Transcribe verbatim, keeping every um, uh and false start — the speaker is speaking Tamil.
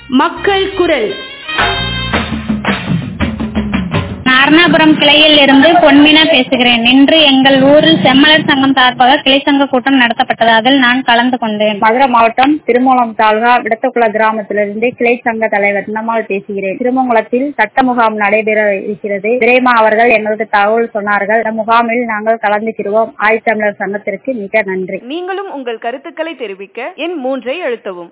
மக்கள் குரல். அருணாபுரம் கிளையில் இருந்து பொன்மினா பேசுகிறேன். இன்று எங்கள் ஊரில் செம்மலர் சங்கம் சார்பாக கிளை சங்க கூட்டம் நடத்தப்பட்டது. அதில் நான் கலந்து கொண்டேன். மதுரை மாவட்டம் திருமூலம் தாலுகா விடத்தக்குள கிராமத்திலிருந்து கிளை சங்க தலைவர் நம்மால் பேசுகிறேன். திருமங்கலத்தில் சட்ட முகாம் நடைபெற இருக்கிறது. விரைமா அவர்கள் எங்களுக்கு தகவல் சொன்னார்கள். இந்த முகாமில் நாங்கள் கலந்துக்கிறோம். ஆதித்தமிழர் சங்கத்திற்கு மிக நன்றி. நீங்களும் உங்கள் கருத்துக்களை தெரிவிக்க எண் மூன்றை அழுத்தவும்.